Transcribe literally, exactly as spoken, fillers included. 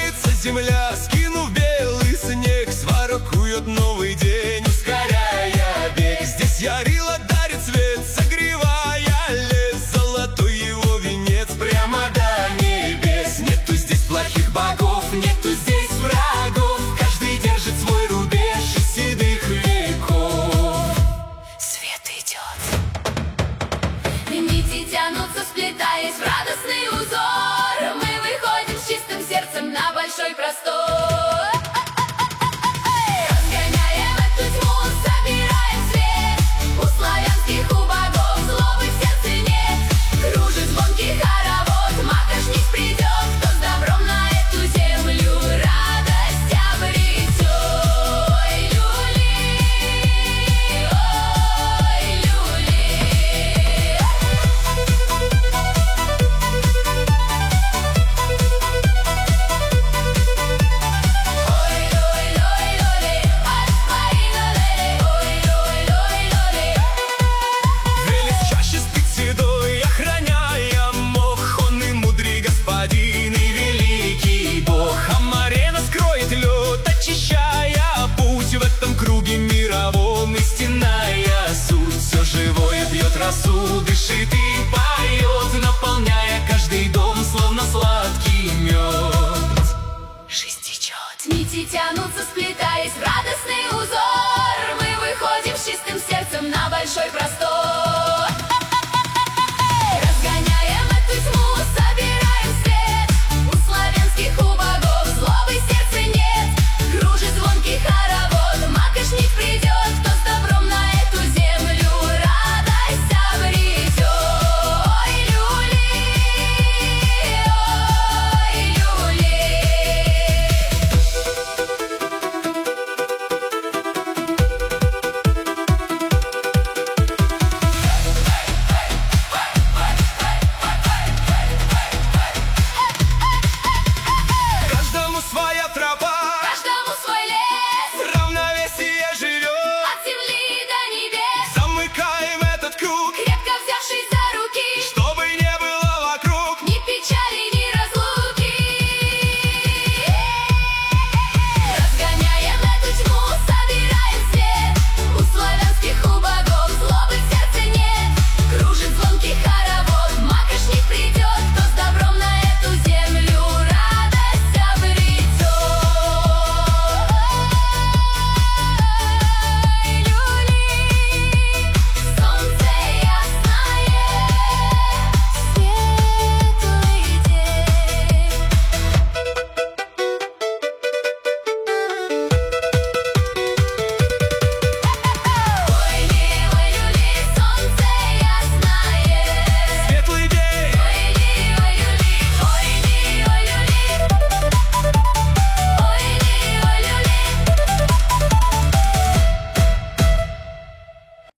Радуется земля, скинув белый снег, сворокует новый день, ускоряя бег. Здесь ярила дарит свет, согревая лес, золотой его венец прямо до небес. Нету здесь плохих богов, нету здесь врагов, каждый держит свой рубеж из седых веков. Свет идет. Нити тянутся, сплетаясь в радостный узор. Мы выходим с чистым сердцем на большой простор.